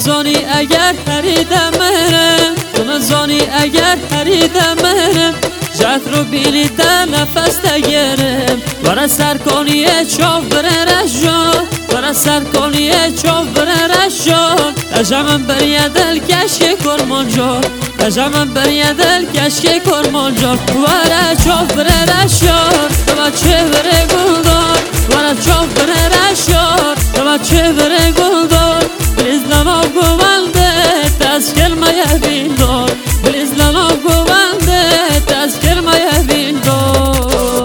نزانی اگر هریدمه تو نزانی اگر هریدمه جهت رو بینی تا نفس تگیرم برا سر کنیه چاو بره رشان برا سر کنیه چاو بره رشان تجمم بریه دل کشک کرمان جان تجمم بریه دل کشک کرمان جان برا چاو بره رشان تو چه بره گلدان برا چاو بره رشان تو چه بره گلدان بلیز لنا گوانده تذکر مایه بیندان بلیز لنا گوانده تذکر مایه بیندان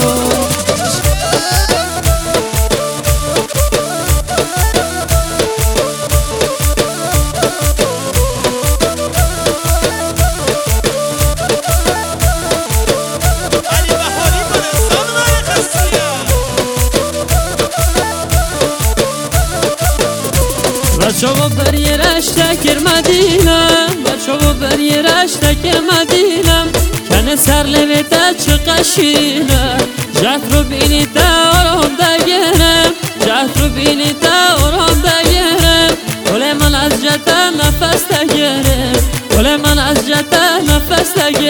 بچه‌ها بری رشتک مدینم بچه‌ها بری رشتک مدینم کنه سر لویتا چه قشینم جهت رو بینی تا آرام دگرم جهت رو بینی تا آرام دگرم گل من از جتا نفس دگرم گل من از جتا نفس دگرم